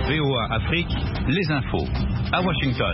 VOA Afrique, les infos. À Washington.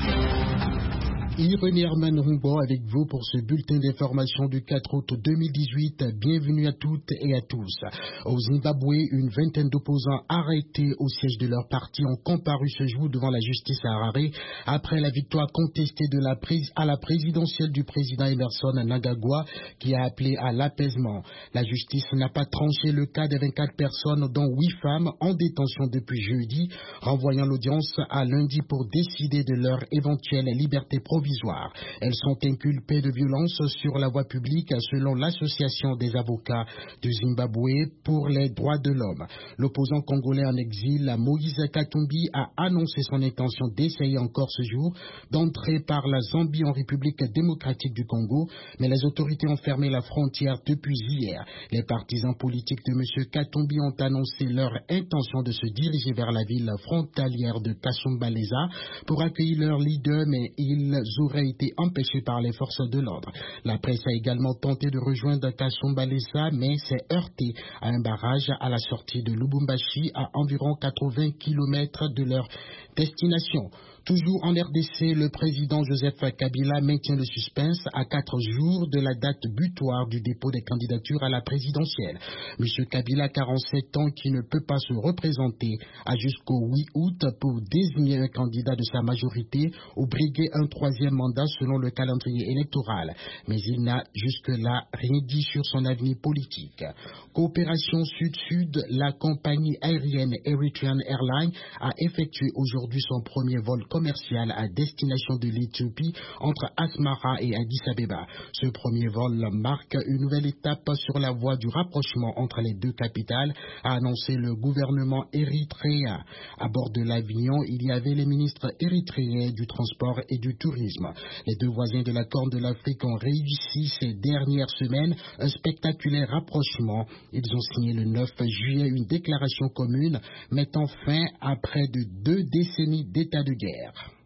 Irénée Herman Rumbo avec vous pour ce bulletin d'information du 4 août 2018. Bienvenue à toutes et à tous. Au Zimbabwe, une vingtaine d'opposants arrêtés au siège de leur parti ont comparu ce jour devant la justice à Harare après la victoire contestée à la présidentielle du président Emerson Mnangagwa qui a appelé à l'apaisement. La justice n'a pas tranché le cas des 24 personnes dont 8 femmes en détention depuis jeudi, renvoyant l'audience à lundi pour décider de leur éventuelle liberté provisoire. Elles sont inculpées de violence sur la voie publique selon l'association des avocats du Zimbabwe pour les droits de l'homme. L'opposant congolais en exil, Moïse Katumbi, a annoncé son intention d'essayer encore ce jour d'entrer par la Zambie en République démocratique du Congo, mais les autorités ont fermé la frontière depuis hier. Les partisans politiques de M. Katumbi ont annoncé leur intention de se diriger vers la ville frontalière de Kasumbalesa pour accueillir leur leader, mais ils auraient été empêchés par les forces de l'ordre. La presse a également tenté de rejoindre Kasumbalesa, mais s'est heurtée à un barrage à la sortie de Lubumbashi, à environ 80 km de leur destination. Toujours en RDC, le président Joseph Kabila maintient le suspense à 4 jours de la date butoir du dépôt des candidatures à la présidentielle. M. Kabila, 47 ans, qui ne peut pas se représenter, a jusqu'au 8 août pour désigner un candidat de sa majorité ou briguer un troisième mandat selon le calendrier électoral. Mais il n'a jusque-là rien dit sur son avenir politique. Coopération Sud-Sud, la compagnie aérienne Eritrean Airlines a effectué aujourd'hui son premier vol commercial à destination de l'Éthiopie entre Asmara et Addis Abeba. Ce premier vol marque une nouvelle étape sur la voie du rapprochement entre les deux capitales, a annoncé le gouvernement érythréen. À bord de l'avion, il y avait les ministres érythréens du transport et du tourisme. Les deux voisins de la Corne de l'Afrique ont réussi ces dernières semaines un spectaculaire rapprochement. Ils ont signé le 9 juillet une déclaration commune mettant fin à près de 2 décennies d'état de guerre.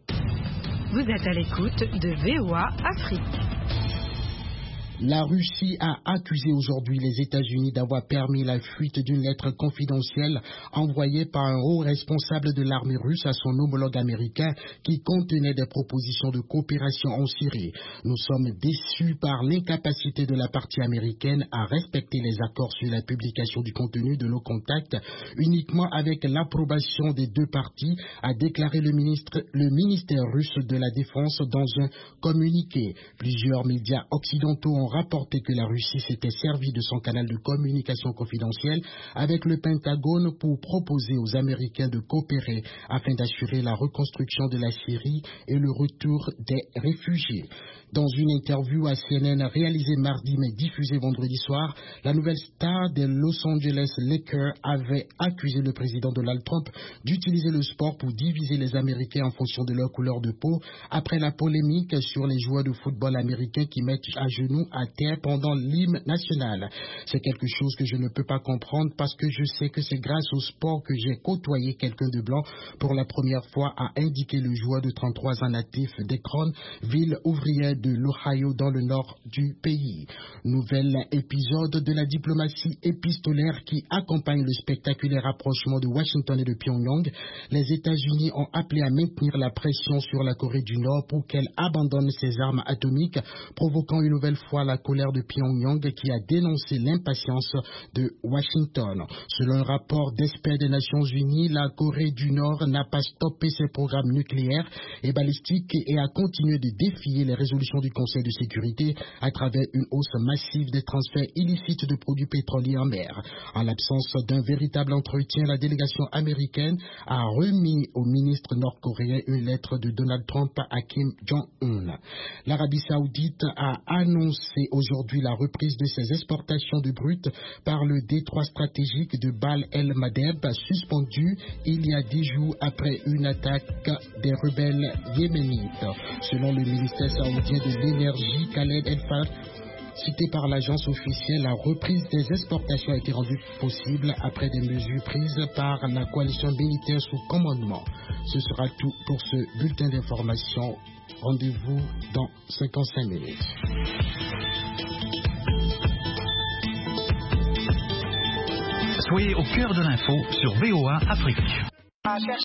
Vous êtes à l'écoute de VOA Afrique. La Russie a accusé aujourd'hui les États-Unis d'avoir permis la fuite d'une lettre confidentielle envoyée par un haut responsable de l'armée russe à son homologue américain qui contenait des propositions de coopération en Syrie. Nous sommes déçus par l'incapacité de la partie américaine à respecter les accords sur la publication du contenu de nos contacts uniquement avec l'approbation des deux parties, a déclaré le ministère russe de la Défense dans un communiqué. Plusieurs médias occidentaux ont rapporté que la Russie s'était servie de son canal de communication confidentiel avec le Pentagone pour proposer aux Américains de coopérer afin d'assurer la reconstruction de la Syrie et le retour des réfugiés. Dans une interview à CNN réalisée mardi mais diffusée vendredi soir, la nouvelle star des Los Angeles Lakers avait accusé le président Donald Trump d'utiliser le sport pour diviser les Américains en fonction de leur couleur de peau après la polémique sur les joueurs de football américains qui mettent à genoux à terre pendant l'hymne national. C'est quelque chose que je ne peux pas comprendre parce que je sais que c'est grâce au sport que j'ai côtoyé quelqu'un de blanc pour la première fois, a indiqué le joueur de 33 ans natif d'Akron, ville ouvrière de l'Ohio dans le nord du pays. Nouvel épisode de la diplomatie épistolaire qui accompagne le spectaculaire rapprochement de Washington et de Pyongyang. Les États-Unis ont appelé à maintenir la pression sur la Corée du Nord pour qu'elle abandonne ses armes atomiques, provoquant une nouvelle fois la colère de Pyongyang qui a dénoncé l'impatience de Washington. Selon un rapport d'experts des Nations Unies, la Corée du Nord n'a pas stoppé ses programmes nucléaires et balistiques et a continué de défier les résolutions du Conseil de sécurité à travers une hausse massive des transferts illicites de produits pétroliers en mer. En l'absence d'un véritable entretien, la délégation américaine a remis au ministre nord-coréen une lettre de Donald Trump à Kim Jong-un. L'Arabie Saoudite a annoncé aujourd'hui la reprise de ses exportations de brut par le détroit stratégique de Bab el-Mandeb, suspendu il y a 10 jours après une attaque des rebelles yéménites. Selon le ministère saoudien de l'énergie, Khaled El-Far, cité par l'agence officielle, la reprise des exportations a été rendue possible après des mesures prises par la coalition militaire sous commandement. Ce sera tout pour ce bulletin d'information. Rendez-vous dans 55 minutes. Soyez au cœur de l'info sur VOA Afrique.